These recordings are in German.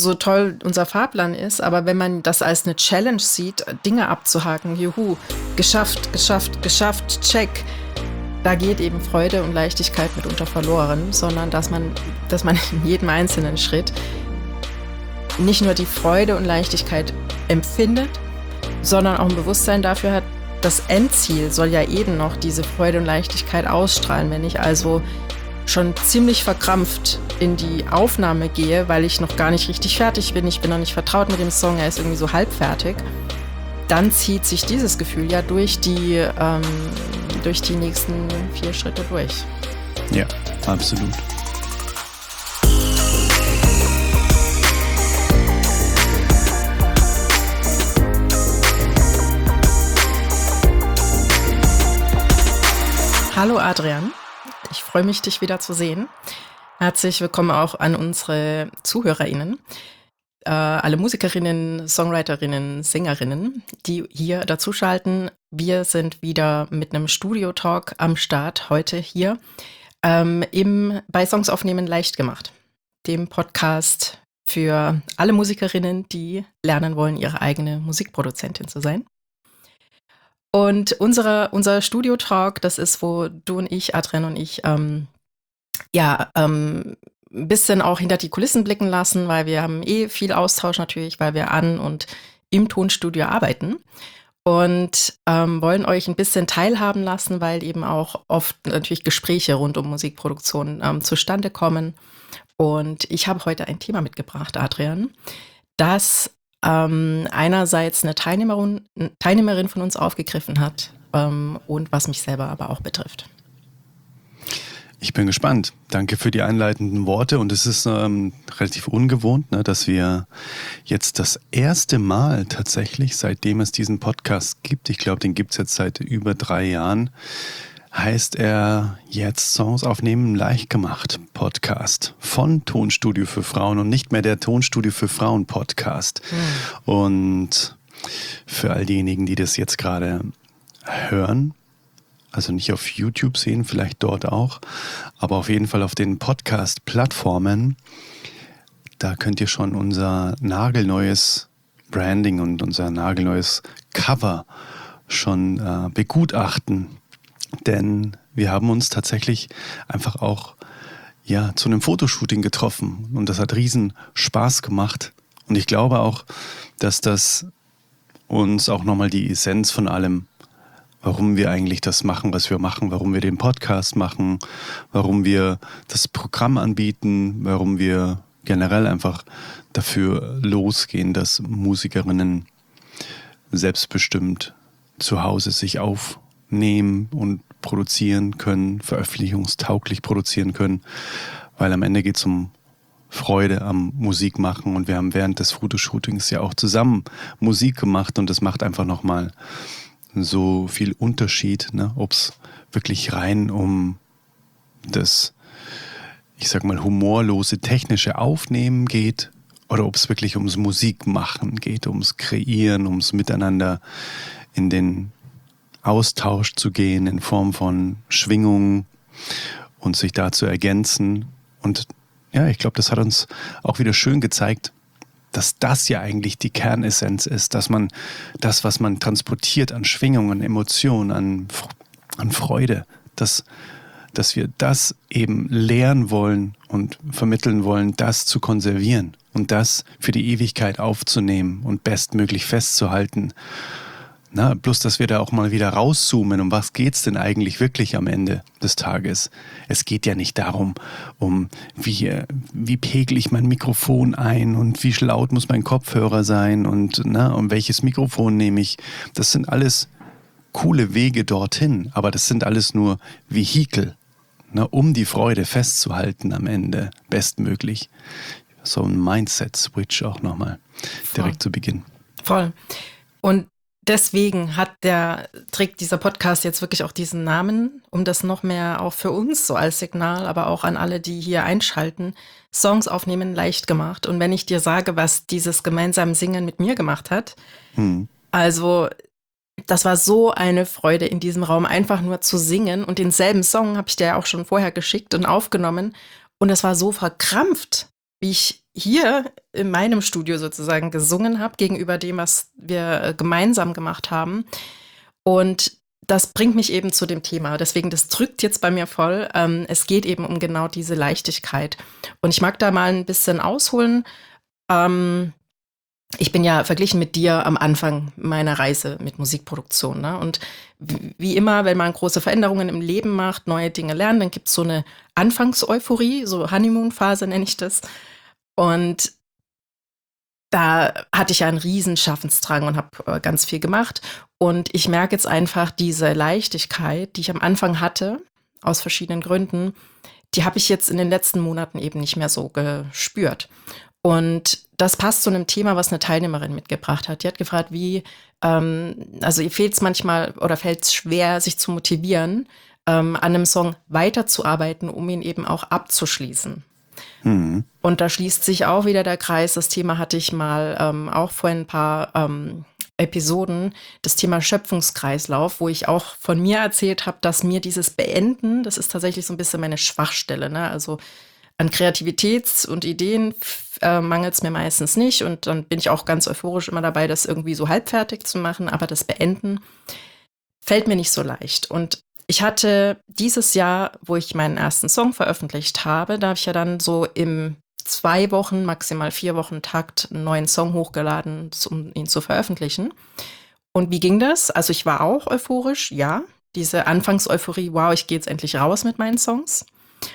so toll unser Fahrplan ist, aber wenn man das als eine Challenge sieht, Dinge abzuhaken, juhu, geschafft, geschafft, geschafft, check, da geht eben Freude und Leichtigkeit mitunter verloren, sondern dass man in jedem einzelnen Schritt nicht nur die Freude und Leichtigkeit empfindet, sondern auch ein Bewusstsein dafür hat, das Endziel soll ja eben noch diese Freude und Leichtigkeit ausstrahlen. Wenn ich also schon ziemlich verkrampft in die Aufnahme gehe, weil ich noch gar nicht richtig fertig bin, ich bin noch nicht vertraut mit dem Song, er ist irgendwie so halbfertig, dann zieht sich dieses Gefühl ja durch die nächsten 4 Schritte durch. Ja, absolut. Hallo Adrian, ich freue mich, dich wieder zu sehen. Herzlich willkommen auch an unsere ZuhörerInnen, alle Musikerinnen, Songwriterinnen, Sängerinnen, die hier dazuschalten. Wir sind wieder mit einem Studio-Talk am Start heute hier bei Songs aufnehmen leicht gemacht, dem Podcast für alle Musikerinnen, die lernen wollen, ihre eigene Musikproduzentin zu sein. Und unser Studio-Talk, das ist, wo du und ich, Adrian und ich, ein bisschen auch hinter die Kulissen blicken lassen, weil wir haben viel Austausch natürlich, weil wir an und im Tonstudio arbeiten und wollen euch ein bisschen teilhaben lassen, weil eben auch oft natürlich Gespräche rund um Musikproduktion zustande kommen. Und ich habe heute ein Thema mitgebracht, Adrian, das einerseits eine Teilnehmerin von uns aufgegriffen hat und was mich selber aber auch betrifft. Ich bin gespannt. Danke für die einleitenden Worte. Und es ist relativ ungewohnt, ne, dass wir jetzt das erste Mal tatsächlich, seitdem es diesen Podcast gibt, ich glaube, den gibt es jetzt seit über 3 Jahren, heißt er jetzt Songs aufnehmen leicht gemacht Podcast von Tonstudio für Frauen und nicht mehr der Tonstudio für Frauen Podcast. Und für all diejenigen, die das jetzt gerade hören, also nicht auf YouTube sehen, vielleicht dort auch, aber auf jeden Fall auf den Podcast-Plattformen, da könnt ihr schon unser nagelneues Branding und unser nagelneues Cover schon begutachten. Denn wir haben uns tatsächlich einfach auch zu einem Fotoshooting getroffen und das hat riesen Spaß gemacht. Und ich glaube auch, dass das uns auch nochmal die Essenz von allem, warum wir eigentlich das machen, was wir machen, warum wir den Podcast machen, warum wir das Programm anbieten, warum wir generell einfach dafür losgehen, dass Musikerinnen selbstbestimmt zu Hause sich aufnehmen und produzieren können, veröffentlichungstauglich produzieren können, weil am Ende geht es um Freude am Musikmachen und wir haben während des Fotoshootings ja auch zusammen Musik gemacht und das macht einfach nochmal so viel Unterschied, ne? Ob es wirklich rein um das, ich sag mal, humorlose technische Aufnehmen geht oder ob es wirklich ums Musikmachen geht, ums Kreieren, ums Miteinander in den Austausch zu gehen in Form von Schwingungen und sich da zu ergänzen. Und ja, ich glaube, das hat uns auch wieder schön gezeigt, dass das ja eigentlich die Kernessenz ist, dass man das, was man transportiert an Schwingungen, an Emotionen, an Freude, dass wir das eben lernen wollen und vermitteln wollen, das zu konservieren und das für die Ewigkeit aufzunehmen und bestmöglich festzuhalten. Bloß, dass wir da auch mal wieder rauszoomen. Um was geht's denn eigentlich wirklich am Ende des Tages? Es geht ja nicht darum, wie pegle ich mein Mikrofon ein und wie laut muss mein Kopfhörer sein und um welches Mikrofon nehme ich. Das sind alles coole Wege dorthin, aber das sind alles nur Vehikel, um die Freude festzuhalten am Ende, bestmöglich. So ein Mindset-Switch auch nochmal direkt zu Beginn. Voll. Und deswegen trägt dieser Podcast jetzt wirklich auch diesen Namen, um das noch mehr auch für uns so als Signal, aber auch an alle, die hier einschalten, Songs aufnehmen leicht gemacht. Und wenn ich dir sage, was dieses gemeinsame Singen mit mir gemacht hat, also das war so eine Freude in diesem Raum, einfach nur zu singen. Und denselben Song habe ich dir ja auch schon vorher geschickt und aufgenommen. Und das war so verkrampft, wie ich hier in meinem Studio sozusagen gesungen habe, gegenüber dem, was wir gemeinsam gemacht haben. Und das bringt mich eben zu dem Thema. Deswegen, das drückt jetzt bei mir voll. Es geht eben um genau diese Leichtigkeit. Und ich mag da mal ein bisschen ausholen. Ich bin ja verglichen mit dir am Anfang meiner Reise mit Musikproduktion. Ne? Und wie immer, wenn man große Veränderungen im Leben macht, neue Dinge lernt, dann gibt es so eine Anfangseuphorie, so Honeymoon-Phase nenne ich das. Und da hatte ich ja einen riesen Schaffensdrang und habe ganz viel gemacht. Und ich merke jetzt einfach diese Leichtigkeit, die ich am Anfang hatte, aus verschiedenen Gründen, die habe ich jetzt in den letzten Monaten eben nicht mehr so gespürt. Und das passt zu einem Thema, was eine Teilnehmerin mitgebracht hat. Die hat gefragt, also ihr fehlt es manchmal oder fällt es schwer, sich zu motivieren, an einem Song weiterzuarbeiten, um ihn eben auch abzuschließen. Mhm. Und da schließt sich auch wieder der Kreis. Das Thema hatte ich mal auch vor ein paar Episoden, das Thema Schöpfungskreislauf, wo ich auch von mir erzählt habe, dass mir dieses Beenden, das ist tatsächlich so ein bisschen meine Schwachstelle, ne? Also an Kreativitäts- und Ideen mangelt es mir meistens nicht. Und dann bin ich auch ganz euphorisch immer dabei, das irgendwie so halbfertig zu machen. Aber das Beenden fällt mir nicht so leicht. Und ich hatte dieses Jahr, wo ich meinen ersten Song veröffentlicht habe, da habe ich ja dann so im 2 Wochen, maximal 4 Wochen Takt einen neuen Song hochgeladen, um ihn zu veröffentlichen. Und wie ging das? Also ich war auch euphorisch, ja. Diese Anfangseuphorie, wow, ich gehe jetzt endlich raus mit meinen Songs.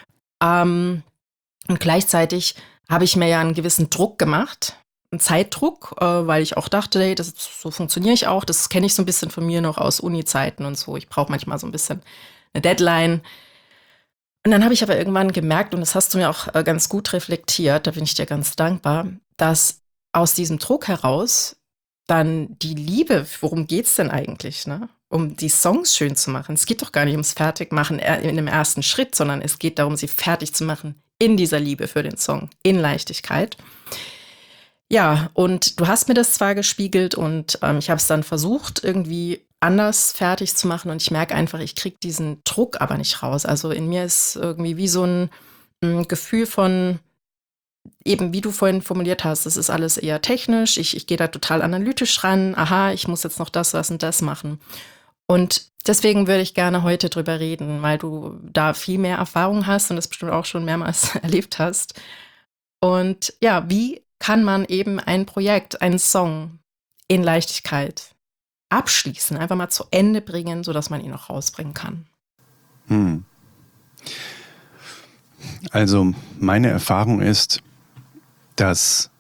Und gleichzeitig habe ich mir ja einen gewissen Druck gemacht, einen Zeitdruck, weil ich auch dachte, hey, so funktioniere ich auch. Das kenne ich so ein bisschen von mir noch aus Uni-Zeiten und so. Ich brauche manchmal so ein bisschen eine Deadline. Und dann habe ich aber irgendwann gemerkt, und das hast du mir auch ganz gut reflektiert, da bin ich dir ganz dankbar, dass aus diesem Druck heraus dann die Liebe, worum geht's denn eigentlich, ne? Um die Songs schön zu machen. Es geht doch gar nicht ums Fertigmachen in dem ersten Schritt, sondern es geht darum, sie fertig zu machen in dieser Liebe für den Song, in Leichtigkeit. Ja, und du hast mir das zwar gespiegelt und ich habe es dann versucht, irgendwie anders fertig zu machen und ich merke einfach, ich kriege diesen Druck aber nicht raus. Also in mir ist irgendwie wie so ein Gefühl von, eben wie du vorhin formuliert hast, das ist alles eher technisch, ich gehe da total analytisch ran, aha, ich muss jetzt noch das und das machen. Und deswegen würde ich gerne heute drüber reden, weil du da viel mehr Erfahrung hast und das bestimmt auch schon mehrmals erlebt hast. Und ja, wie kann man eben ein Projekt, einen Song in Leichtigkeit abschließen, einfach mal zu Ende bringen, sodass man ihn auch rausbringen kann? Also meine Erfahrung ist, dass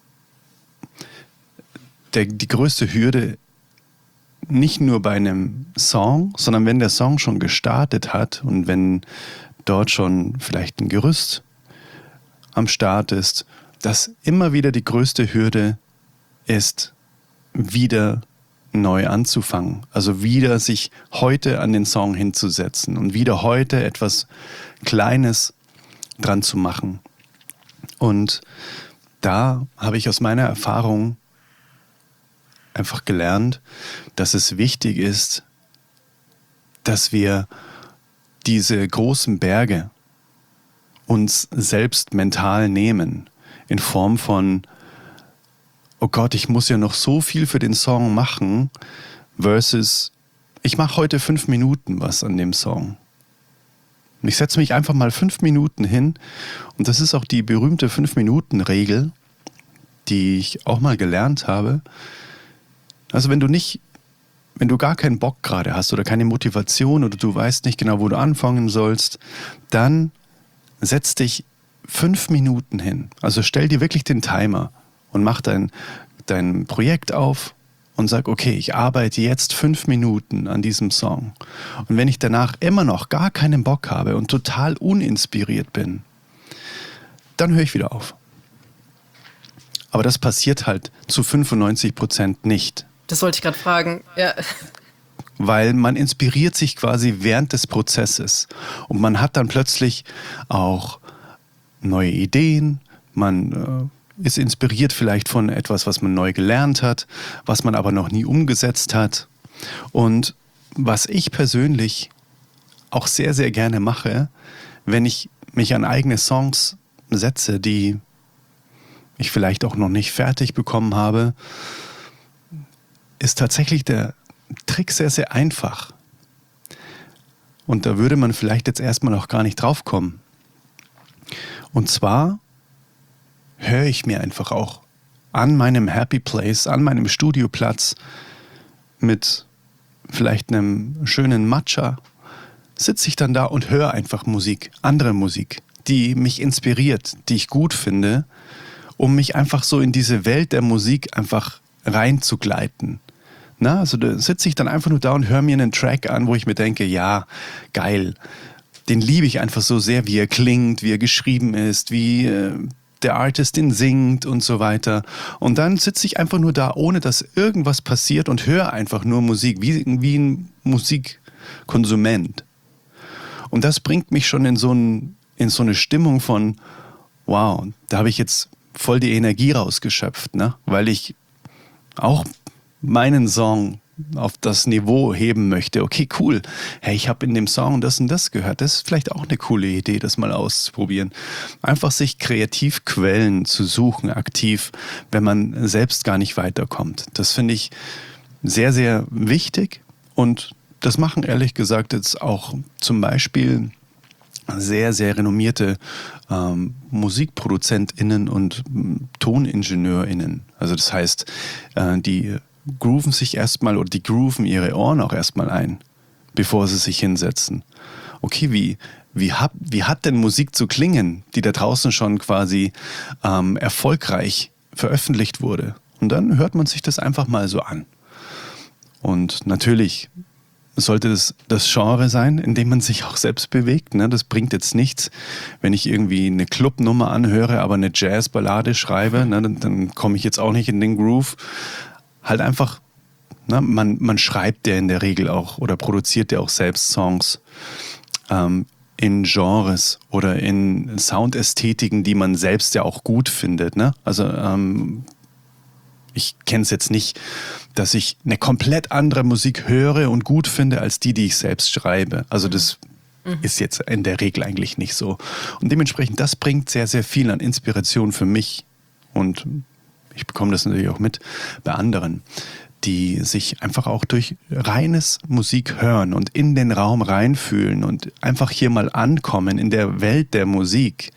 die größte Hürde nicht nur bei einem Song, sondern wenn der Song schon gestartet hat und wenn dort schon vielleicht ein Gerüst am Start ist, dass immer wieder die größte Hürde ist, wieder neu anzufangen. Also wieder sich heute an den Song hinzusetzen und wieder heute etwas Kleines dran zu machen. Und da habe ich aus meiner Erfahrung einfach gelernt, dass es wichtig ist, dass wir diese großen Berge uns selbst mental nehmen, in Form von, oh Gott, ich muss ja noch so viel für den Song machen, versus, ich mache heute 5 Minuten was an dem Song. Und ich setze mich einfach mal 5 Minuten hin und das ist auch die berühmte 5-Minuten-Regel, die ich auch mal gelernt habe. Also wenn du gar keinen Bock gerade hast oder keine Motivation oder du weißt nicht genau, wo du anfangen sollst, dann setz dich 5 Minuten hin. Also stell dir wirklich den Timer und mach dein Projekt auf und sag, okay, ich arbeite jetzt 5 Minuten an diesem Song. Und wenn ich danach immer noch gar keinen Bock habe und total uninspiriert bin, dann höre ich wieder auf. Aber das passiert halt zu 95% nicht. Das wollte ich gerade fragen, ja. Weil man inspiriert sich quasi während des Prozesses und man hat dann plötzlich auch neue Ideen, man ist inspiriert vielleicht von etwas, was man neu gelernt hat, was man aber noch nie umgesetzt hat. Und was ich persönlich auch sehr, sehr gerne mache, wenn ich mich an eigene Songs setze, die ich vielleicht auch noch nicht fertig bekommen habe, ist tatsächlich der Trick sehr, sehr einfach. Und da würde man vielleicht jetzt erstmal noch gar nicht drauf kommen. Und zwar höre ich mir einfach auch an meinem Happy Place, an meinem Studioplatz mit vielleicht einem schönen Matcha, sitze ich dann da und höre einfach Musik, andere Musik, die mich inspiriert, die ich gut finde, um mich einfach so in diese Welt der Musik einfach reinzugleiten. Na, also da sitze ich dann einfach nur da und höre mir einen Track an, wo ich mir denke, ja, geil, den liebe ich einfach so sehr, wie er klingt, wie er geschrieben ist, wie der Artist den singt und so weiter. Und dann sitze ich einfach nur da, ohne dass irgendwas passiert und höre einfach nur Musik, wie ein Musikkonsument. Und das bringt mich schon in so eine Stimmung von, wow, da habe ich jetzt voll die Energie rausgeschöpft, ne? Weil ich auch meinen Song auf das Niveau heben möchte. Okay, cool. Hey, ich habe in dem Song das und das gehört. Das ist vielleicht auch eine coole Idee, das mal auszuprobieren. Einfach sich kreativ Quellen zu suchen, aktiv, wenn man selbst gar nicht weiterkommt. Das finde ich sehr, sehr wichtig und das machen ehrlich gesagt jetzt auch zum Beispiel sehr, sehr renommierte MusikproduzentInnen und ToningenieurInnen. Also das heißt, die grooven sich erstmal oder die grooven ihre Ohren auch erstmal ein, bevor sie sich hinsetzen. Okay, wie hat denn Musik zu klingen, die da draußen schon quasi erfolgreich veröffentlicht wurde? Und dann hört man sich das einfach mal so an. Und natürlich sollte das Genre sein, in dem man sich auch selbst bewegt. Ne? Das bringt jetzt nichts, wenn ich irgendwie eine Clubnummer anhöre, aber eine Jazzballade schreibe, ne? Dann komme ich jetzt auch nicht in den Groove. Halt einfach, ne? Man schreibt ja in der Regel auch oder produziert ja auch selbst Songs in Genres oder in Soundästhetiken, die man selbst ja auch gut findet. Ne? Also ich kenne es jetzt nicht, dass ich eine komplett andere Musik höre und gut finde, als die ich selbst schreibe. Also das ist jetzt in der Regel eigentlich nicht so. Und dementsprechend, das bringt sehr, sehr viel an Inspiration für mich. Und ich bekomme das natürlich auch mit bei anderen, die sich einfach auch durch reines Musik hören und in den Raum reinfühlen und einfach hier mal ankommen in der Welt der Musik.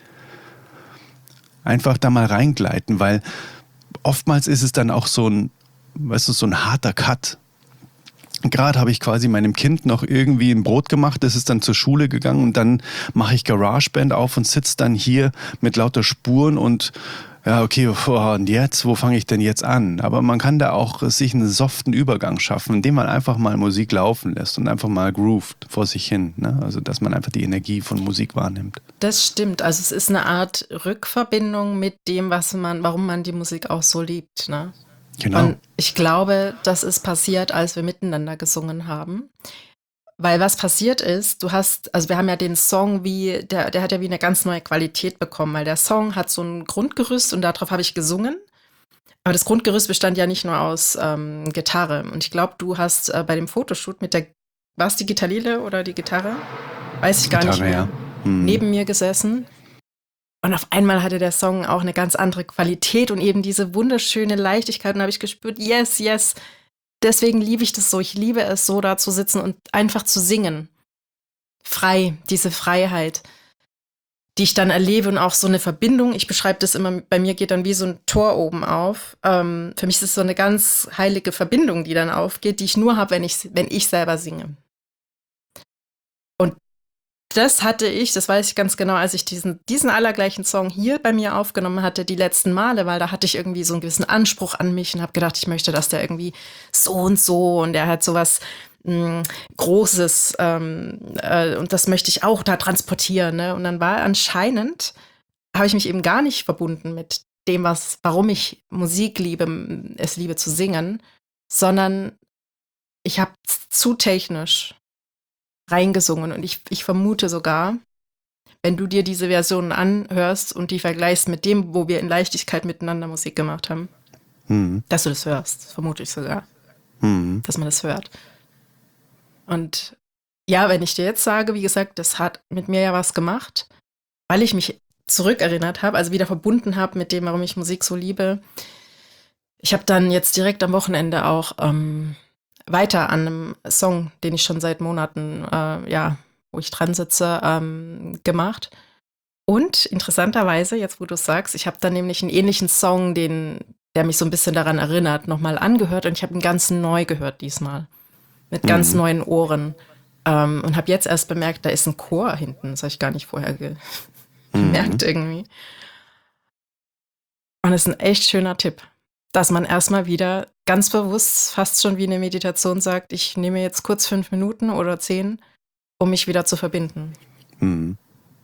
Einfach da mal reingleiten, weil oftmals ist es dann auch so ein harter Cut. Gerade habe ich quasi meinem Kind noch irgendwie ein Brot gemacht, das ist dann zur Schule gegangen und dann mache ich GarageBand auf und sitze dann hier mit lauter Spuren und ja, okay, und jetzt, wo fange ich denn jetzt an? Aber man kann da auch sich einen soften Übergang schaffen, indem man einfach mal Musik laufen lässt und einfach mal groovt vor sich hin. Ne? Also, dass man einfach die Energie von Musik wahrnimmt. Das stimmt. Also es ist eine Art Rückverbindung mit dem, warum man die Musik auch so liebt. Ne? Genau. Und ich glaube, das ist passiert, als wir miteinander gesungen haben. Weil was passiert ist, wir haben ja den Song der hat ja wie eine ganz neue Qualität bekommen, weil der Song hat so ein Grundgerüst und darauf habe ich gesungen. Aber das Grundgerüst bestand ja nicht nur aus Gitarre. Und ich glaube, du hast bei dem Fotoshoot war es die Gitarre oder die Gitarre? Weiß ich gar nicht mehr. Ja. Neben mir gesessen. Und auf einmal hatte der Song auch eine ganz andere Qualität und eben diese wunderschöne Leichtigkeit. Und da habe ich gespürt, yes, yes. Deswegen liebe ich das so. Ich liebe es, so da zu sitzen und einfach zu singen. Frei, diese Freiheit, die ich dann erlebe und auch so eine Verbindung. Ich beschreibe das immer, bei mir geht dann wie so ein Tor oben auf. Für mich ist es so eine ganz heilige Verbindung, die dann aufgeht, die ich nur habe, wenn ich selber singe. Und das hatte ich, das weiß ich ganz genau, als ich diesen allergleichen Song hier bei mir aufgenommen hatte, die letzten Male, weil da hatte ich irgendwie so einen gewissen Anspruch an mich und habe gedacht, ich möchte, dass der irgendwie so und der hat sowas Großes und das möchte ich auch da transportieren. Ne? Und dann habe ich mich eben gar nicht verbunden mit dem, warum ich Musik liebe, es liebe zu singen, sondern ich habe zu technisch reingesungen. Und ich vermute sogar, wenn du dir diese Versionen anhörst und die vergleichst mit dem, wo wir in Leichtigkeit miteinander Musik gemacht haben, dass du das hörst. Das vermute ich sogar, dass man das hört. Und ja, wenn ich dir jetzt sage, wie gesagt, das hat mit mir ja was gemacht, weil ich mich zurückerinnert habe, also wieder verbunden habe mit dem, warum ich Musik so liebe. Ich habe dann jetzt direkt am Wochenende auch weiter an einem Song, den ich schon seit Monaten, wo ich dran sitze, gemacht. Und interessanterweise, jetzt wo du es sagst, ich habe dann nämlich einen ähnlichen Song, der mich so ein bisschen daran erinnert, nochmal angehört und ich habe ihn ganz neu gehört diesmal. Mit ganz neuen Ohren. Und habe jetzt erst bemerkt, da ist ein Chor hinten. Das habe ich gar nicht vorher gemerkt irgendwie. Und es ist ein echt schöner Tipp, dass man erstmal wieder ganz bewusst, fast schon wie eine Meditation sagt, ich nehme jetzt kurz 5 Minuten oder 10, um mich wieder zu verbinden. Mhm.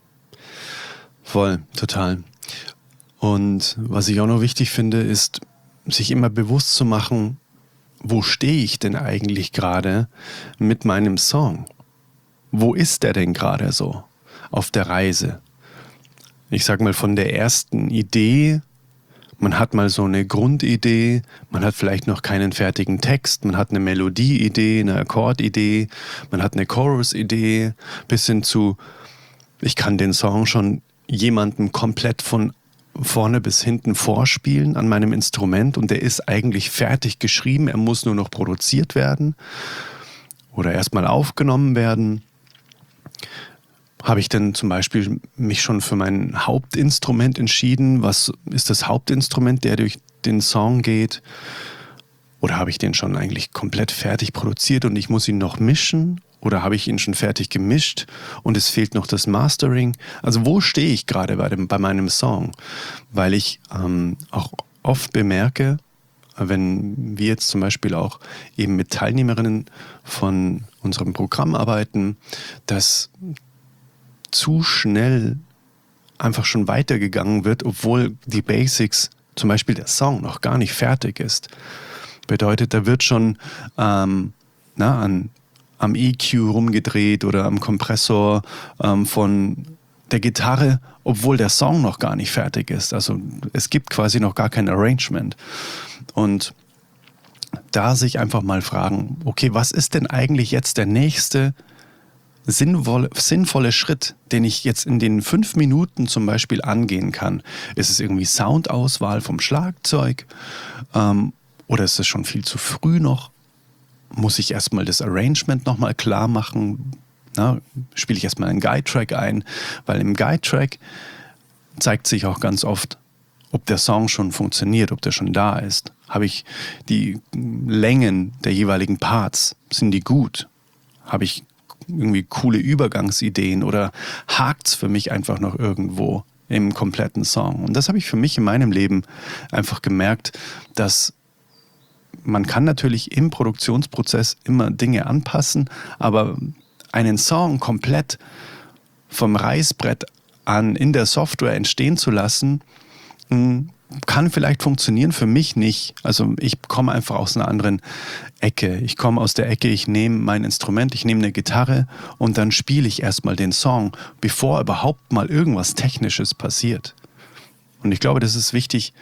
Voll, total. Und was ich auch noch wichtig finde, ist, sich immer bewusst zu machen, wo stehe ich denn eigentlich gerade mit meinem Song? Wo ist der denn gerade so auf der Reise? Ich sag mal, von der ersten Idee, man hat mal so eine Grundidee, man hat vielleicht noch keinen fertigen Text, man hat eine Melodieidee, eine Akkordidee, man hat eine Chorus-Idee, bis hin zu, ich kann den Song schon jemandem komplett von vorne bis hinten vorspielen an meinem Instrument und der ist eigentlich fertig geschrieben, er muss nur noch produziert werden oder erstmal aufgenommen werden. Habe ich denn zum Beispiel mich schon für mein Hauptinstrument entschieden? Was ist das Hauptinstrument, der durch den Song geht? Oder habe ich den schon eigentlich komplett fertig produziert und ich muss ihn noch mischen? Oder habe ich ihn schon fertig gemischt und es fehlt noch das Mastering? Also wo stehe ich gerade bei meinem Song? Weil ich auch oft bemerke, wenn wir jetzt zum Beispiel auch eben mit Teilnehmerinnen von unserem Programm arbeiten, dass zu schnell einfach schon weitergegangen wird, obwohl die Basics, zum Beispiel der Song, noch gar nicht fertig ist. Bedeutet, da wird schon am EQ rumgedreht oder am Kompressor von der Gitarre, obwohl der Song noch gar nicht fertig ist. Also es gibt quasi noch gar kein Arrangement. Und da sich einfach mal fragen, okay, was ist denn eigentlich jetzt der nächste sinnvolle Schritt, den ich jetzt in den 5 Minuten zum Beispiel angehen kann? Ist es irgendwie Soundauswahl vom Schlagzeug? Oder ist es schon viel zu früh noch? Muss ich erstmal das Arrangement nochmal klar machen? Spiele ich erstmal einen Guide-Track ein? Weil im Guide-Track zeigt sich auch ganz oft, ob der Song schon funktioniert, ob der schon da ist. Habe ich die Längen der jeweiligen Parts? Sind die gut? Habe ich irgendwie coole Übergangsideen oder hakt es für mich einfach noch irgendwo im kompletten Song? Und das habe ich für mich in meinem Leben einfach gemerkt, dass man kann natürlich im Produktionsprozess immer Dinge anpassen, aber einen Song komplett vom Reißbrett an in der Software entstehen zu lassen, kann vielleicht funktionieren, für mich nicht. Also ich komme einfach aus einer anderen Ecke. Ich komme aus der Ecke, ich nehme mein Instrument, ich nehme eine Gitarre und dann spiele ich erstmal den Song, bevor überhaupt mal irgendwas Technisches passiert. Und ich glaube, das ist wichtig,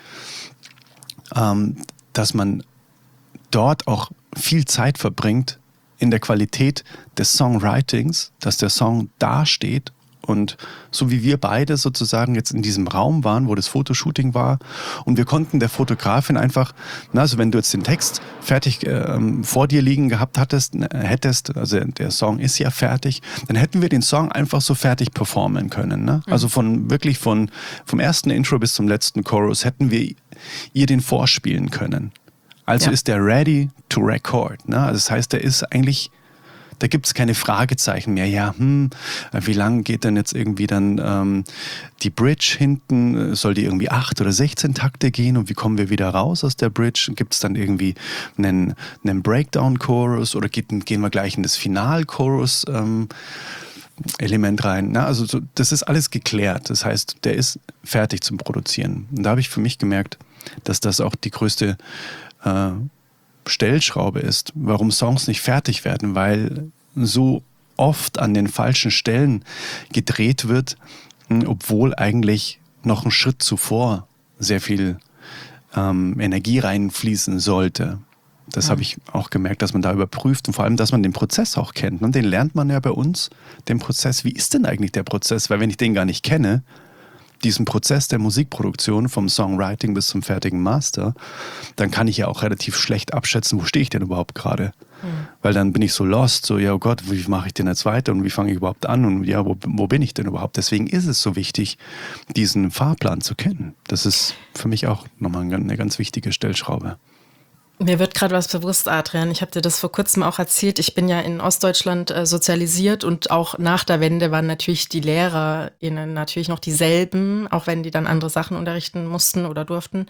dass man dort auch viel Zeit verbringt in der Qualität des Songwritings, dass der Song dasteht. Und so wie wir beide sozusagen jetzt in diesem Raum waren, wo das Fotoshooting war und wir konnten der Fotografin einfach, also wenn du jetzt den Text fertig vor dir liegen gehabt hättest, also der Song ist ja fertig, dann hätten wir den Song einfach so fertig performen können. Ne? Also vom ersten Intro bis zum letzten Chorus hätten wir ihr den vorspielen können. Also ist der ready to record. Ne? Also das heißt, der ist eigentlich, da gibt es keine Fragezeichen mehr. Ja, wie lang geht denn jetzt irgendwie dann die Bridge hinten? Soll die irgendwie 8 oder 16 Takte gehen? Und wie kommen wir wieder raus aus der Bridge? Gibt es dann irgendwie einen Breakdown-Chorus oder gehen wir gleich in das Final-Chorus? Element rein. Na, also das ist alles geklärt. Das heißt, der ist fertig zum Produzieren. Und da habe ich für mich gemerkt, dass das auch die größte Stellschraube ist, warum Songs nicht fertig werden, weil so oft an den falschen Stellen gedreht wird, obwohl eigentlich noch ein Schritt zuvor sehr viel Energie reinfließen sollte. Das habe ich auch gemerkt, dass man da überprüft und vor allem, dass man den Prozess auch kennt. Und den lernt man ja bei uns, den Prozess. Wie ist denn eigentlich der Prozess? Weil wenn ich den gar nicht kenne, diesen Prozess der Musikproduktion vom Songwriting bis zum fertigen Master, dann kann ich ja auch relativ schlecht abschätzen, wo stehe ich denn überhaupt gerade. Weil dann bin ich so lost, so ja oh Gott, wie mache ich denn jetzt weiter und wie fange ich überhaupt an und ja, wo bin ich denn überhaupt? Deswegen ist es so wichtig, diesen Fahrplan zu kennen. Das ist für mich auch nochmal eine ganz wichtige Stellschraube. Mir wird gerade was bewusst, Adrian. Ich habe dir das vor kurzem auch erzählt. Ich bin ja in Ostdeutschland sozialisiert und auch nach der Wende waren natürlich die LehrerInnen natürlich noch dieselben, auch wenn die dann andere Sachen unterrichten mussten oder durften.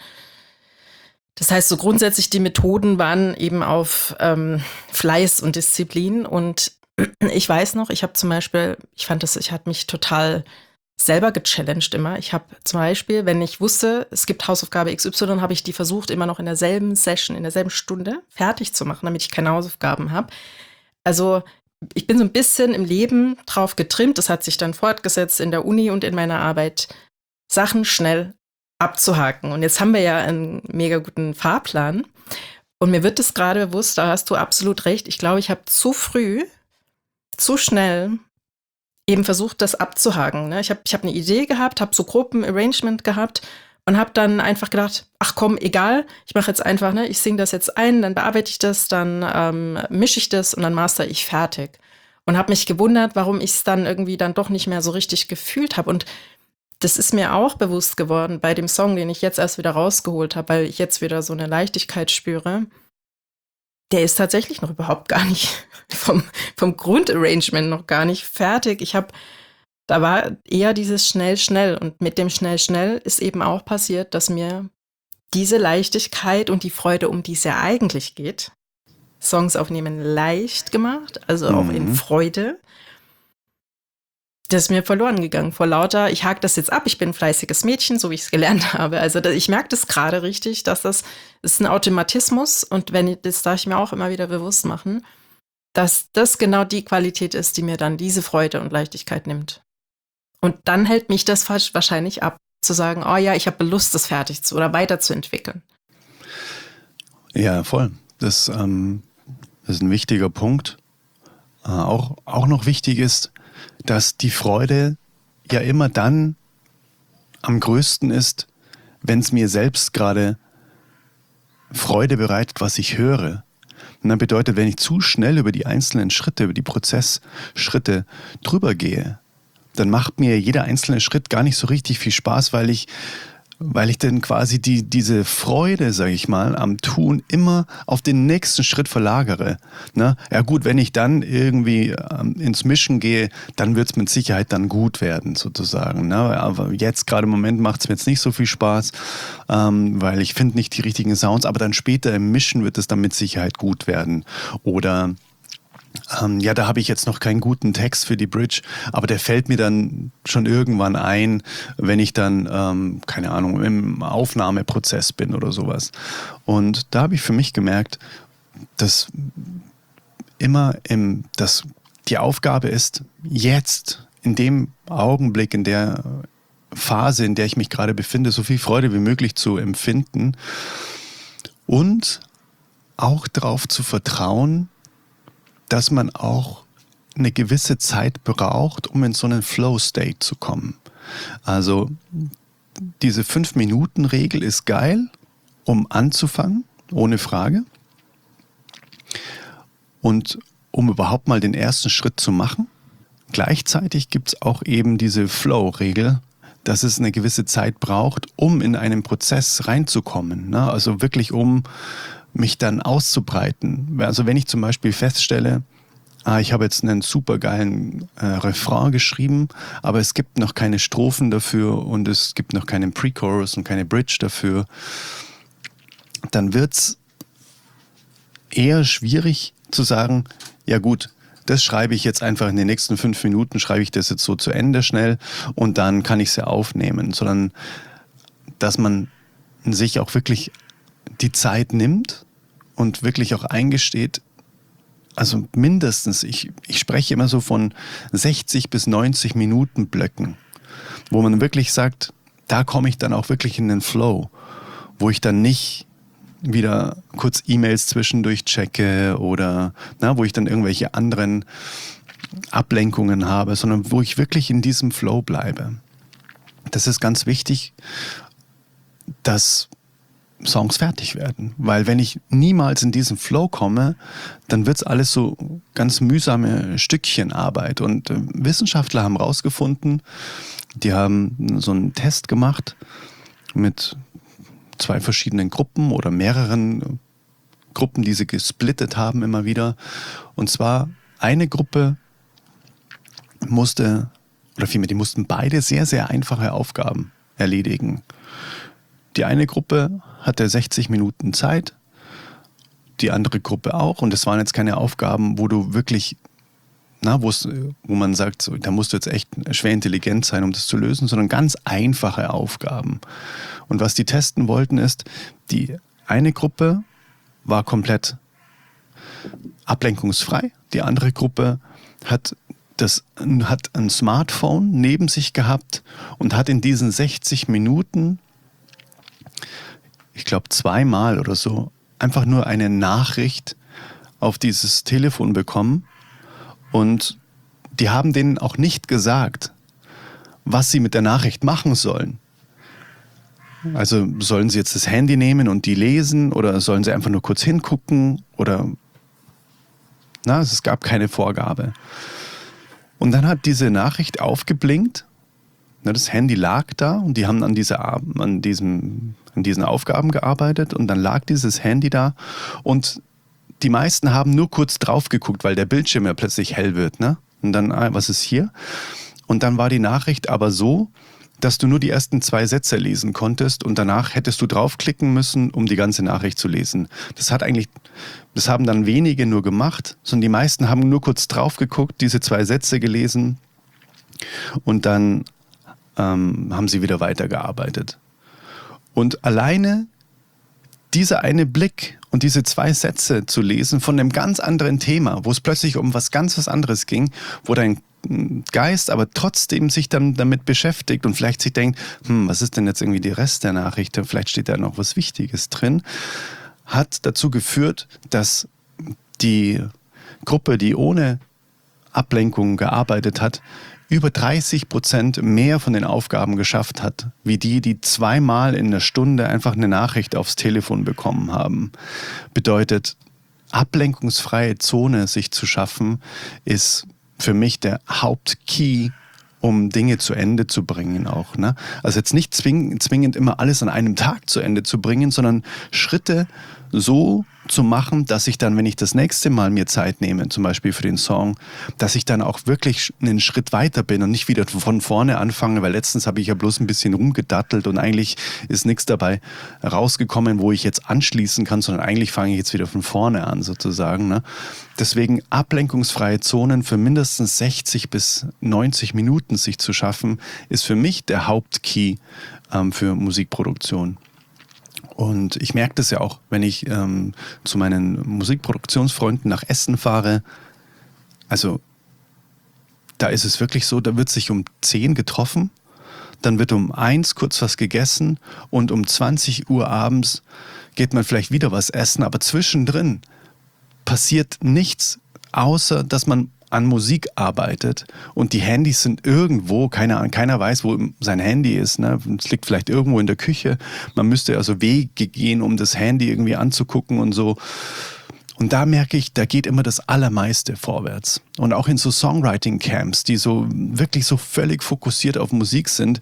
Das heißt, so grundsätzlich die Methoden waren eben auf Fleiß und Disziplin. Und ich weiß noch, ich habe zum Beispiel, ich hatte mich total selber gechallenged immer. Ich habe zum Beispiel, wenn ich wusste, es gibt Hausaufgabe XY, habe ich die versucht, immer noch in derselben Session, in derselben Stunde fertig zu machen, damit ich keine Hausaufgaben habe. Also ich bin so ein bisschen im Leben drauf getrimmt. Das hat sich dann fortgesetzt in der Uni und in meiner Arbeit, Sachen schnell abzuhaken. Und jetzt haben wir ja einen mega guten Fahrplan. Und mir wird es gerade bewusst, da hast du absolut recht. Ich glaube, ich habe zu früh, zu schnell eben versucht, das abzuhaken. Ne? Ich hab eine Idee gehabt, habe so Gruppenarrangement gehabt und habe dann einfach gedacht, ach komm, egal, ich mache jetzt einfach, ne, ich singe das jetzt ein, dann bearbeite ich das, dann mische ich das und dann master ich fertig. Und habe mich gewundert, warum ich es dann irgendwie dann doch nicht mehr so richtig gefühlt habe. Und das ist mir auch bewusst geworden bei dem Song, den ich jetzt erst wieder rausgeholt habe, weil ich jetzt wieder so eine Leichtigkeit spüre. Der ist tatsächlich noch überhaupt gar nicht vom Grundarrangement noch gar nicht fertig. Da war eher dieses schnell, schnell. Und mit dem schnell, schnell ist eben auch passiert, dass mir diese Leichtigkeit und die Freude, um die es ja eigentlich geht, Songs aufnehmen leicht gemacht, also auch in Freude, das ist mir verloren gegangen vor lauter, ich hake das jetzt ab, ich bin ein fleißiges Mädchen, so wie ich es gelernt habe. Also ich merke das gerade richtig, dass das ist ein Automatismus und das darf ich mir auch immer wieder bewusst machen, dass das genau die Qualität ist, die mir dann diese Freude und Leichtigkeit nimmt. Und dann hält mich das wahrscheinlich ab, zu sagen, oh ja, ich habe Lust, das fertig zu oder weiterzuentwickeln. Ja, voll. Das ist ein wichtiger Punkt. Auch noch wichtig ist, dass die Freude ja immer dann am größten ist, wenn es mir selbst gerade Freude bereitet, was ich höre. Und dann bedeutet, wenn ich zu schnell über die einzelnen Schritte, über die Prozessschritte drüber gehe, dann macht mir jeder einzelne Schritt gar nicht so richtig viel Spaß, weil ich dann quasi diese Freude, sage ich mal, am Tun immer auf den nächsten Schritt verlagere. Ne? Ja gut, wenn ich dann irgendwie ins Mischen gehe, dann wird es mit Sicherheit dann gut werden, sozusagen. Ne? Aber jetzt gerade im Moment macht es mir jetzt nicht so viel Spaß, weil ich finde nicht die richtigen Sounds, aber dann später im Mischen wird es dann mit Sicherheit gut werden. Oder ja, da habe ich jetzt noch keinen guten Text für die Bridge, aber der fällt mir dann schon irgendwann ein, wenn ich dann, keine Ahnung, im Aufnahmeprozess bin oder sowas. Und da habe ich für mich gemerkt, dass dass die Aufgabe ist, jetzt, in dem Augenblick, in der Phase, in der ich mich gerade befinde, so viel Freude wie möglich zu empfinden und auch darauf zu vertrauen, dass man auch eine gewisse Zeit braucht, um in so einen Flow-State zu kommen. Also diese 5-Minuten-Regel ist geil, um anzufangen, ohne Frage. Und um überhaupt mal den ersten Schritt zu machen. Gleichzeitig gibt es auch eben diese Flow-Regel, dass es eine gewisse Zeit braucht, um in einen Prozess reinzukommen. Ne? Also wirklich um mich dann auszubreiten. Also wenn ich zum Beispiel feststelle, ich habe jetzt einen super geilen Refrain geschrieben, aber es gibt noch keine Strophen dafür und es gibt noch keinen Pre-Chorus und keine Bridge dafür, dann wird es eher schwierig zu sagen, ja gut, das schreibe ich jetzt einfach in den nächsten 5 Minuten, schreibe ich das jetzt so zu Ende schnell und dann kann ich es ja aufnehmen, sondern dass man sich auch wirklich die Zeit nimmt und wirklich auch eingesteht, also mindestens, ich spreche immer so von 60 bis 90 Minuten Blöcken, wo man wirklich sagt, da komme ich dann auch wirklich in den Flow, wo ich dann nicht wieder kurz E-Mails zwischendurch checke oder wo ich dann irgendwelche anderen Ablenkungen habe, sondern wo ich wirklich in diesem Flow bleibe. das ist ganz wichtig, dass Songs fertig werden. Weil wenn ich niemals in diesen Flow komme, dann wird es alles so ganz mühsame Stückchenarbeit. Und Wissenschaftler haben rausgefunden, die haben so einen Test gemacht mit 2 verschiedenen Gruppen oder mehreren Gruppen, die sie gesplittet haben immer wieder. Und zwar eine Gruppe die mussten beide sehr, sehr einfache Aufgaben erledigen. Die eine Gruppe hatte 60 Minuten Zeit, die andere Gruppe auch. Und das waren jetzt keine Aufgaben, wo du wirklich, wo man sagt, so, da musst du jetzt echt schwer intelligent sein, um das zu lösen, sondern ganz einfache Aufgaben. Und was die testen wollten ist, die eine Gruppe war komplett ablenkungsfrei, die andere Gruppe hat ein Smartphone neben sich gehabt und hat in diesen 60 Minuten, ich glaube 2-mal oder so, einfach nur eine Nachricht auf dieses Telefon bekommen und die haben denen auch nicht gesagt, was sie mit der Nachricht machen sollen. Also sollen sie jetzt das Handy nehmen und die lesen oder sollen sie einfach nur kurz hingucken oder es gab keine Vorgabe. Und dann hat diese Nachricht aufgeblinkt, das Handy lag da und die haben an diesen Aufgaben gearbeitet und dann lag dieses Handy da und die meisten haben nur kurz drauf geguckt, weil der Bildschirm ja plötzlich hell wird. Ne? Und dann, was ist hier? Und dann war die Nachricht aber so, dass du nur die ersten 2 Sätze lesen konntest und danach hättest du draufklicken müssen, um die ganze Nachricht zu lesen. Das haben dann wenige nur gemacht, sondern die meisten haben nur kurz drauf geguckt, diese 2 Sätze gelesen und dann haben sie wieder weitergearbeitet. Und alleine dieser eine Blick und diese 2 Sätze zu lesen von einem ganz anderen Thema, wo es plötzlich um was anderes ging, wo dein Geist aber trotzdem sich dann damit beschäftigt und vielleicht sich denkt, was ist denn jetzt irgendwie der Rest der Nachricht, vielleicht steht da noch was Wichtiges drin, hat dazu geführt, dass die Gruppe, die ohne Ablenkung gearbeitet hat, über 30% mehr von den Aufgaben geschafft hat, wie die 2-mal in der Stunde einfach eine Nachricht aufs Telefon bekommen haben. Bedeutet, ablenkungsfreie Zone sich zu schaffen, ist für mich der Hauptkey, um Dinge zu Ende zu bringen auch. Ne? Also jetzt nicht zwingend immer alles an einem Tag zu Ende zu bringen, sondern Schritte so zu machen, dass ich dann, wenn ich das nächste Mal mir Zeit nehme, zum Beispiel für den Song, dass ich dann auch wirklich einen Schritt weiter bin und nicht wieder von vorne anfange, weil letztens habe ich ja bloß ein bisschen rumgedattelt und eigentlich ist nichts dabei rausgekommen, wo ich jetzt anschließen kann, sondern eigentlich fange ich jetzt wieder von vorne an sozusagen. Ne? Deswegen ablenkungsfreie Zonen für mindestens 60 bis 90 Minuten sich zu schaffen, ist für mich der Hauptkey für Musikproduktion. Und ich merke das ja auch, wenn ich zu meinen Musikproduktionsfreunden nach Essen fahre. Also da ist es wirklich so, da wird sich um 10 getroffen, dann wird um 1 kurz was gegessen und um 20 Uhr abends geht man vielleicht wieder was essen. Aber zwischendrin passiert nichts, außer dass man an Musik arbeitet und die Handys sind irgendwo, keiner weiß, wo sein Handy ist. Ne? Es liegt vielleicht irgendwo in der Küche. Man müsste also Wege gehen, um das Handy irgendwie anzugucken und so. Und da merke ich, da geht immer das Allermeiste vorwärts. Und auch in so Songwriting-Camps, die so wirklich so völlig fokussiert auf Musik sind,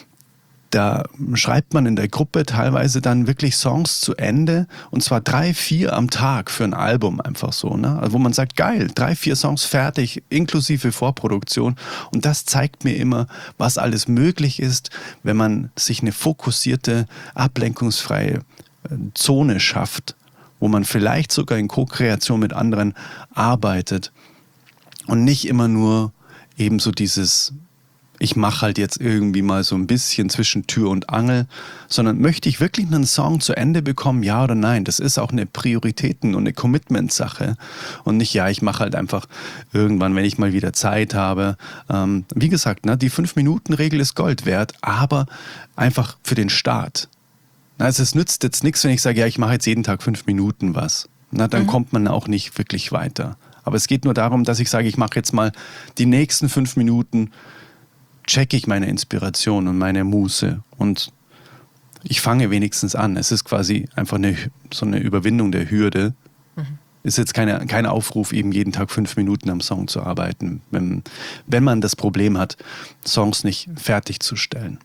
da schreibt man in der Gruppe teilweise dann wirklich Songs zu Ende und zwar 3, 4 am Tag für ein Album einfach so, ne? Also wo man sagt, geil, 3, 4 Songs fertig, inklusive Vorproduktion und das zeigt mir immer, was alles möglich ist, wenn man sich eine fokussierte, ablenkungsfreie Zone schafft, wo man vielleicht sogar in Co-Kreation mit anderen arbeitet und nicht immer nur eben so dieses ich mache halt jetzt irgendwie mal so ein bisschen zwischen Tür und Angel, sondern möchte ich wirklich einen Song zu Ende bekommen, ja oder nein? Das ist auch eine Prioritäten- und eine Commitment-Sache und nicht, ja, ich mache halt einfach irgendwann, wenn ich mal wieder Zeit habe. Wie gesagt, ne, die 5-Minuten-Regel ist Gold wert, aber einfach für den Start. Also es nützt jetzt nichts, wenn ich sage, ja, ich mache jetzt jeden Tag 5 Minuten was. Na, dann kommt man auch nicht wirklich weiter. Aber es geht nur darum, dass ich sage, ich mache jetzt mal die nächsten 5 Minuten checke ich meine Inspiration und meine Muße und ich fange wenigstens an. Es ist quasi einfach so eine Überwindung der Hürde. Ist jetzt kein Aufruf, eben jeden Tag 5 Minuten am Song zu arbeiten, wenn man das Problem hat, Songs nicht fertigzustellen.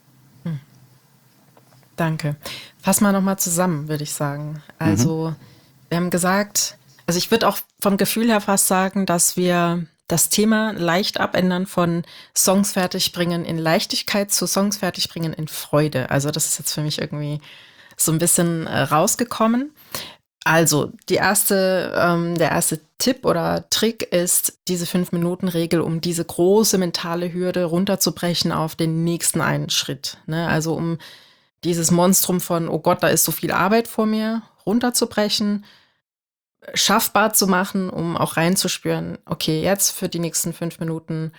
Danke. Fass mal nochmal zusammen, würde ich sagen. Also, wir haben gesagt, also ich würde auch vom Gefühl her fast sagen, dass wir das Thema leicht abändern von Songs fertigbringen in Leichtigkeit zu Songs fertigbringen in Freude. Also das ist jetzt für mich irgendwie so ein bisschen rausgekommen. Also der erste Tipp oder Trick ist diese 5-Minuten-Regel, um diese große mentale Hürde runterzubrechen auf den nächsten einen Schritt. Ne? Also um dieses Monstrum von, oh Gott, da ist so viel Arbeit vor mir, runterzubrechen, schaffbar zu machen, um auch reinzuspüren, okay, jetzt für die nächsten 5 Minuten,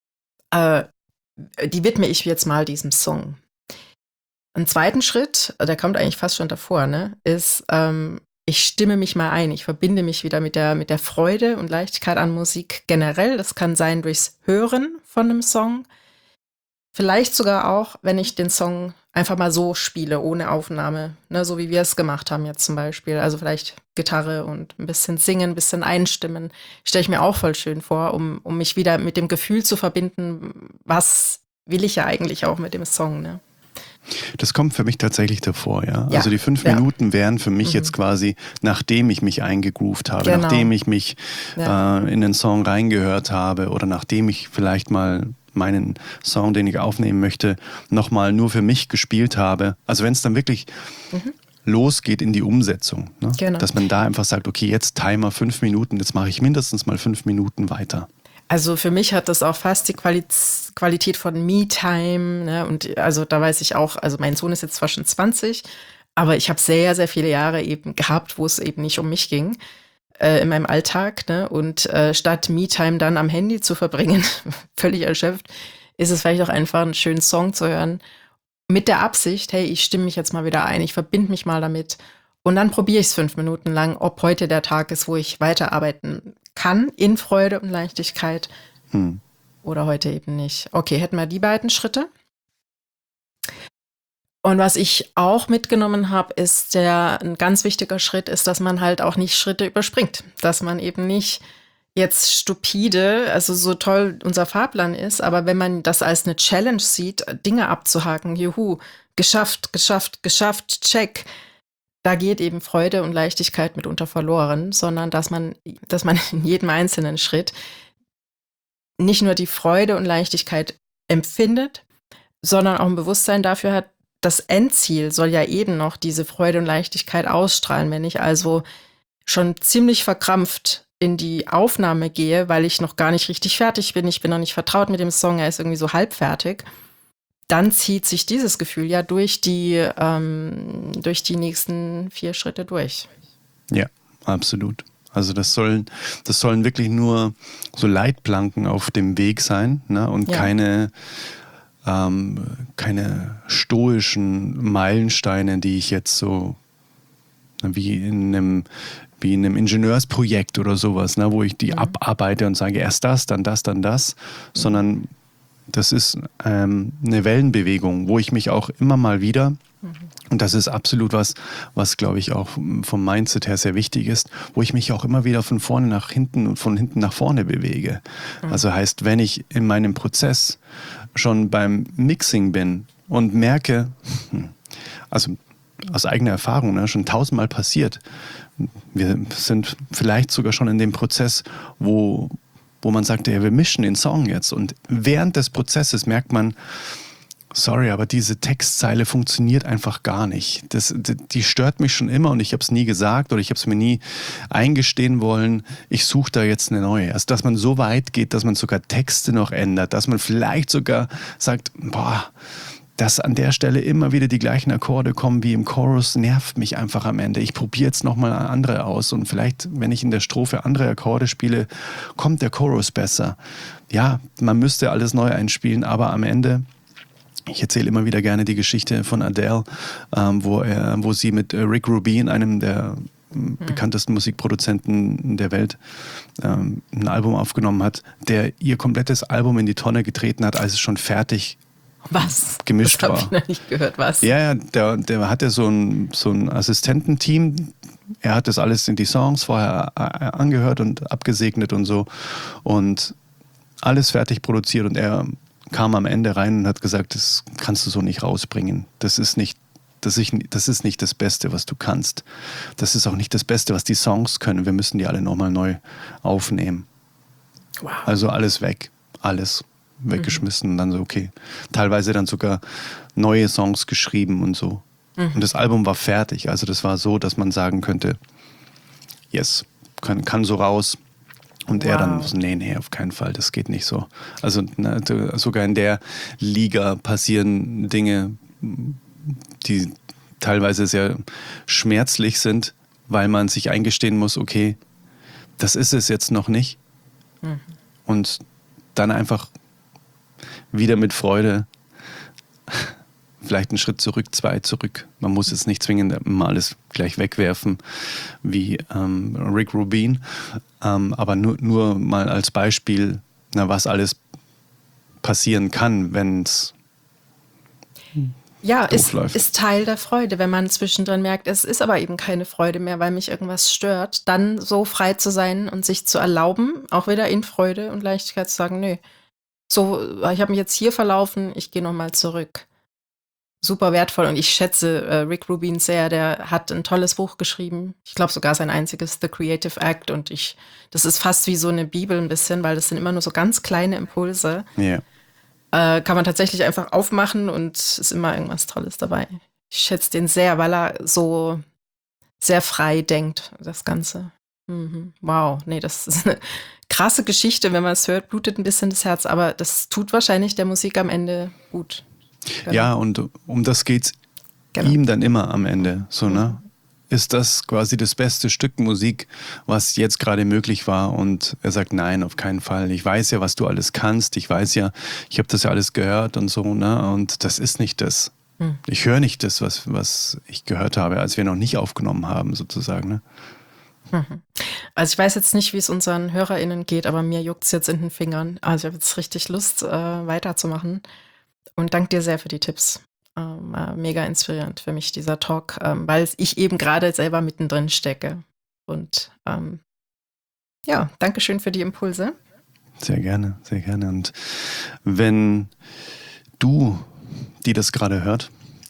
die widme ich jetzt mal diesem Song. Einen zweiten Schritt, der kommt eigentlich fast schon davor, ne, ist, ich stimme mich mal ein, ich verbinde mich wieder mit der Freude und Leichtigkeit an Musik generell. Das kann sein durchs Hören von einem Song, vielleicht sogar auch, wenn ich den Song einfach mal so spiele, ohne Aufnahme, ne, so wie wir es gemacht haben jetzt zum Beispiel. Also vielleicht Gitarre und ein bisschen singen, ein bisschen einstimmen, stelle ich mir auch voll schön vor, um mich wieder mit dem Gefühl zu verbinden, was will ich ja eigentlich auch mit dem Song, ne? Das kommt für mich tatsächlich davor, ja. Also die 5 Minuten wären für mich jetzt quasi, nachdem ich mich eingegroovt habe, Genau. nachdem ich mich in den Song reingehört habe oder nachdem ich vielleicht mal meinen Song, den ich aufnehmen möchte, nochmal nur für mich gespielt habe. Also wenn es dann wirklich losgeht in die Umsetzung, ne? Genau. Dass man da einfach sagt, okay, jetzt Timer 5 Minuten, jetzt mache ich mindestens mal 5 Minuten weiter. Also für mich hat das auch fast die Qualität von Me-Time, ne? Und also da weiß ich auch, also mein Sohn ist jetzt zwar schon 20, aber ich habe sehr, sehr viele Jahre eben gehabt, wo es eben nicht um mich ging in meinem Alltag, ne? Und statt Me-Time dann am Handy zu verbringen, völlig erschöpft, ist es vielleicht auch einfach einen schönen Song zu hören mit der Absicht, hey, ich stimme mich jetzt mal wieder ein, ich verbinde mich mal damit und dann probiere ich es 5 Minuten lang, ob heute der Tag ist, wo ich weiterarbeiten kann in Freude und Leichtigkeit oder heute eben nicht. Okay, hätten wir die beiden Schritte. Und was ich auch mitgenommen habe, ist ein ganz wichtiger Schritt ist, dass man halt auch nicht Schritte überspringt. Dass man eben nicht jetzt stupide, also so toll unser Fahrplan ist, aber wenn man das als eine Challenge sieht, Dinge abzuhaken, juhu, geschafft, geschafft, geschafft, check, da geht eben Freude und Leichtigkeit mitunter verloren, sondern dass man in jedem einzelnen Schritt nicht nur die Freude und Leichtigkeit empfindet, sondern auch ein Bewusstsein dafür hat, das Endziel soll ja eben noch diese Freude und Leichtigkeit ausstrahlen. Wenn ich also schon ziemlich verkrampft in die Aufnahme gehe, weil ich noch gar nicht richtig fertig bin, ich bin noch nicht vertraut mit dem Song, er ist irgendwie so halbfertig, dann zieht sich dieses Gefühl ja durch die nächsten 4 Schritte durch. Ja, absolut. Also das sollen wirklich nur so Leitplanken auf dem Weg sein, ne? Und keine stoischen Meilensteine, die ich jetzt so wie in einem Ingenieursprojekt oder sowas, ne, wo ich die abarbeite und sage, erst das, dann das, dann das, sondern das ist eine Wellenbewegung, wo ich mich auch immer mal wieder, und das ist absolut was glaube ich auch vom Mindset her sehr wichtig ist, wo ich mich auch immer wieder von vorne nach hinten und von hinten nach vorne bewege. Also heißt, wenn ich in meinem Prozess schon beim Mixing bin und merke, also aus eigener Erfahrung, ne, schon 1000-mal passiert, wir sind vielleicht sogar schon in dem Prozess, wo man sagt, ja, wir mischen den Song jetzt. Und während des Prozesses merkt man, sorry, aber diese Textzeile funktioniert einfach gar nicht. Die stört mich schon immer und ich habe es nie gesagt oder ich habe es mir nie eingestehen wollen. Ich suche da jetzt eine neue. Also, dass man so weit geht, dass man sogar Texte noch ändert, dass man vielleicht sogar sagt, boah, dass an der Stelle immer wieder die gleichen Akkorde kommen wie im Chorus, nervt mich einfach am Ende. Ich probiere jetzt nochmal andere aus und vielleicht, wenn ich in der Strophe andere Akkorde spiele, kommt der Chorus besser. Ja, man müsste alles neu einspielen, aber am Ende, ich erzähle immer wieder gerne die Geschichte von Adele, wo sie mit Rick Rubin, einem der bekanntesten Musikproduzenten der Welt, ein Album aufgenommen hat, der ihr komplettes Album in die Tonne getreten hat, als es schon fertig Was? gemischt das war. Das habe ich noch nicht gehört, was? Ja, der hatte so ein Assistententeam. Er hat das alles in die Songs vorher angehört und abgesegnet und so und alles fertig produziert und er kam am Ende rein und hat gesagt, das kannst du so nicht rausbringen. Das ist nicht das Beste, was du kannst. Das ist auch nicht das Beste, was die Songs können. Wir müssen die alle nochmal neu aufnehmen. Wow. Also alles weg. Alles weggeschmissen und dann so, okay. Teilweise dann sogar neue Songs geschrieben und so. Und das Album war fertig. Also das war so, dass man sagen könnte, yes, kann so raus. Und er dann so, nee, auf keinen Fall, das geht nicht so. Also sogar in der Liga passieren Dinge, die teilweise sehr schmerzlich sind, weil man sich eingestehen muss, okay, das ist es jetzt noch nicht. Und dann einfach wieder mit Freude vielleicht einen Schritt zurück, 2 zurück. Man muss jetzt nicht zwingend immer alles gleich wegwerfen wie Rick Rubin, aber nur mal als Beispiel, was alles passieren kann, wenn es ist Teil der Freude, wenn man zwischendrin merkt, es ist aber eben keine Freude mehr, weil mich irgendwas stört, dann so frei zu sein und sich zu erlauben, auch wieder in Freude und Leichtigkeit zu sagen, nö, so, ich habe mich jetzt hier verlaufen, ich gehe nochmal zurück. Super wertvoll und ich schätze Rick Rubin sehr, der hat ein tolles Buch geschrieben. Ich glaube sogar sein einziges, The Creative Act, und das ist fast wie so eine Bibel ein bisschen, weil das sind immer nur so ganz kleine Impulse. Ja. Kann man tatsächlich einfach aufmachen und es ist immer irgendwas Tolles dabei. Ich schätze den sehr, weil er so sehr frei denkt, das Ganze. Wow, nee, das ist eine krasse Geschichte, wenn man es hört, blutet ein bisschen das Herz, aber das tut wahrscheinlich der Musik am Ende gut. Genau. Ja, und um das geht's ihm dann immer am Ende. So, ne? Ist das quasi das beste Stück Musik, was jetzt gerade möglich war? Und er sagt, nein, auf keinen Fall. Ich weiß ja, was du alles kannst. Ich weiß ja, ich habe das ja alles gehört und so, ne? Und das ist nicht das. Ich höre nicht das, was ich gehört habe, als wir noch nicht aufgenommen haben, sozusagen, ne? Also ich weiß jetzt nicht, wie es unseren HörerInnen geht, aber mir juckt es jetzt in den Fingern. Also ich habe jetzt richtig Lust, weiterzumachen. Und danke dir sehr für die Tipps. Mega inspirierend für mich, dieser Talk, weil ich eben gerade selber mittendrin stecke. Und danke schön für die Impulse. Sehr gerne, sehr gerne. Und wenn du, die das gerade hört,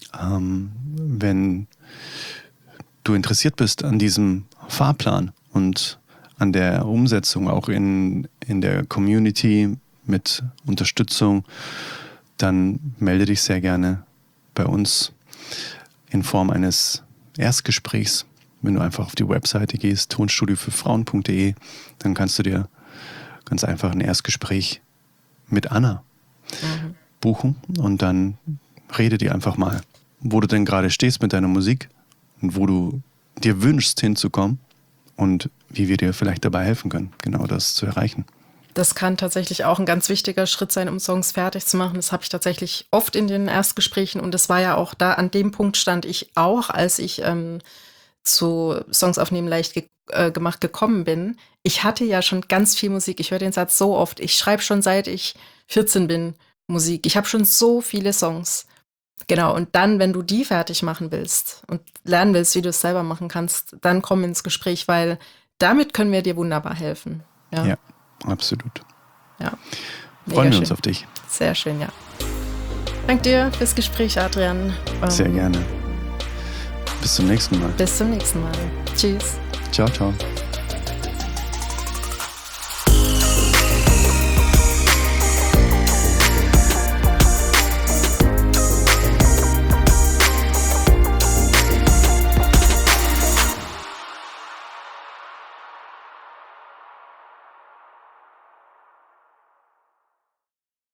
wenn du interessiert bist an diesem Fahrplan und an der Umsetzung auch in der Community mit Unterstützung, dann melde dich sehr gerne bei uns in Form eines Erstgesprächs. Wenn du einfach auf die Webseite gehst, tonstudiofürfrauen.de, dann kannst du dir ganz einfach ein Erstgespräch mit Anna buchen und dann rede dir einfach mal, wo du denn gerade stehst mit deiner Musik und wo du dir wünschst hinzukommen und wie wir dir vielleicht dabei helfen können, genau das zu erreichen. Das kann tatsächlich auch ein ganz wichtiger Schritt sein, um Songs fertig zu machen. Das habe ich tatsächlich oft in den Erstgesprächen und das war ja auch da, an dem Punkt stand ich auch, als ich zu Songs aufnehmen leicht gemacht gekommen bin. Ich hatte ja schon ganz viel Musik. Ich höre den Satz so oft. Ich schreibe schon seit ich 14 bin Musik. Ich habe schon so viele Songs. Genau, und dann, wenn du die fertig machen willst und lernen willst, wie du es selber machen kannst, dann komm ins Gespräch, weil damit können wir dir wunderbar helfen. Ja, absolut. Ja. Freuen wir uns auf dich. Sehr schön, ja. Danke dir fürs Gespräch, Adrian. Sehr gerne. Bis zum nächsten Mal. Bis zum nächsten Mal. Tschüss. Ciao, ciao.